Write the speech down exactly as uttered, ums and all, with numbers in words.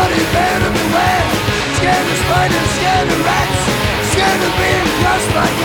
Everybody better beware. Scared of spiders, scared of rats, scared of being crushed by